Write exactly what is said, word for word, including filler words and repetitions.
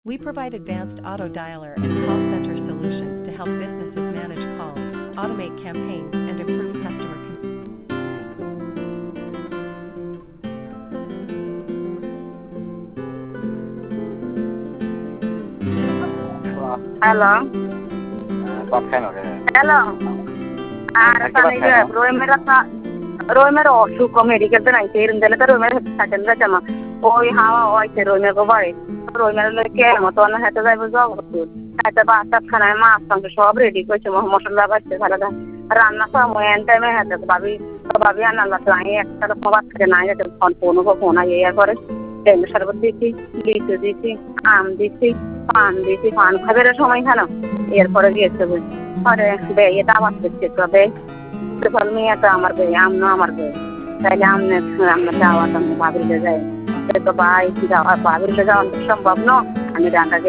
We provide advanced auto dialer and call center solutions to help businesses manage calls, automate campaigns, and improve customer Hello. Top ten okay. Hello. আর সানিগে রোয় মেরা রোয় মেরা অসুখ medical তে নাই ইরন্দলে তো রোয় মেরা subtle রাচামা ওই হাওয়া ওইতে রোয় মেরা বাড়ি রোয় মেরা লেকে মতো না হেতে যাইবো জব হেতে বাসা খানায় মাছ মাংস সব রেডি করেছে মশলা বাড়ছে ভালো রান্না সময় এন টাইমে হেতে ভাবি ভাবি আনাল নাই একটা রকম বাদ করে নাই যেতে ফোন ফোন ফোন ইয়ে করে লেবু শরবত দিছি লিচু দিছি আম দিছি পান দিছি পান খাবার সময় খানো এরপরে গিয়েছে পরে বে এটা আওয়াজ করছে তবে ফল মেয়ে তো আমার বে আম না আমার বে তাইলে আমনে আমরা যাওয়া তো ভাবিলে যাই তো ভাই যাওয়া ভাবিলে যাওয়া সম্ভব না আমি রান্না